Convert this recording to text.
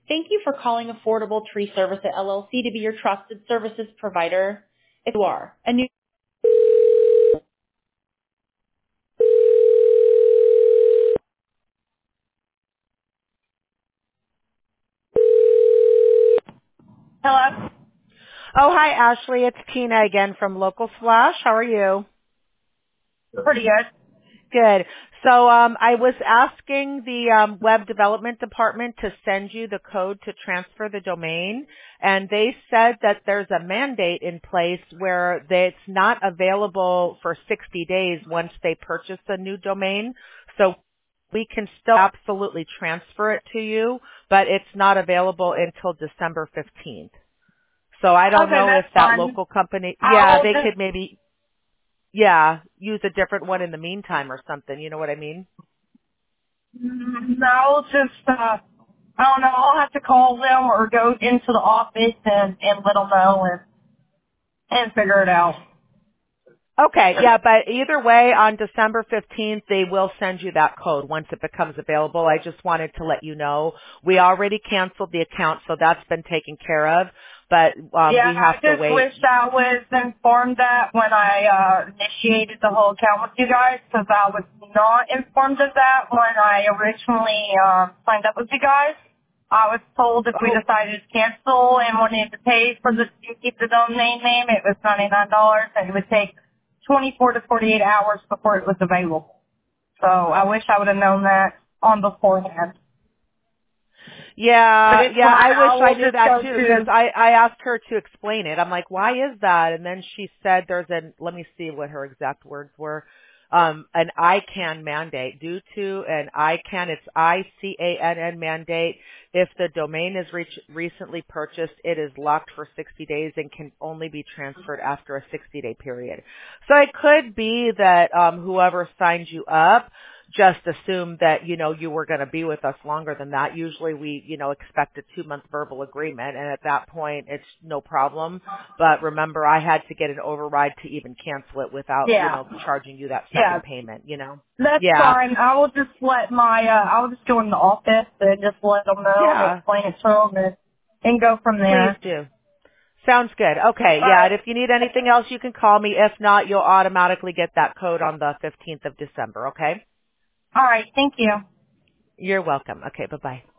Thank you for calling Affordable Tree Service at LLC to be your trusted services provider. If you are a new Hello. Oh, hi, Ashley. It's Tina again from Local Slash. How are you? Pretty good. Good. So I was asking the web development department to send you the code to transfer the domain, and they said that there's a mandate in place where it's not available for 60 days once they purchase a new domain. So we can still absolutely transfer it to you, but it's not available until December 15th. So I don't Okay, know if that's that fine. local company, I'll they just could maybe, use a different one in the meantime or something. You know what I mean? I'll just I don't know. I'll have to call them or go into the office and let them know and figure it out. Okay, yeah, but either way, on December 15th, they will send you that code once it becomes available. I just wanted to let you know. We already canceled the account, so that's been taken care of, but Yeah, we I have to just wait. wish I was informed that when I initiated the whole account with you guys, because I was not informed of that when I originally signed up with you guys. I was told if we Oh, decided to cancel and wanted to pay for to keep the domain name, it was $99, and it would take 24 to 48 hours before it was available. So I wish I would have known that on beforehand. But yeah, it's yeah, fine. I wish I I will knew just that go too, because to I asked her to explain it. I'm like, why is that? And then she said let me see what her exact words were. An ICANN mandate due to an ICANN, it's ICANN mandate. If the domain is recently purchased, it is locked for 60 days and can only be transferred after a 60-day period. So it could be that whoever signed you up just assumed that, you were going to be with us longer than that. Usually we, expect a 2-month verbal agreement, and at that point it's no problem. But remember, I had to get an override to even cancel it without, yeah. charging you that Yeah, second payment. that's Yeah. fine. I will just let I will just go in the office and just let them know and Yeah. explain it to them and go from Please there. do. Sounds good. Okay. All Yeah. right. And if you need anything else, you can call me. If not, you'll automatically get that code on the 15th of December. Okay. All right. Thank you. You're welcome. Okay. Bye-bye.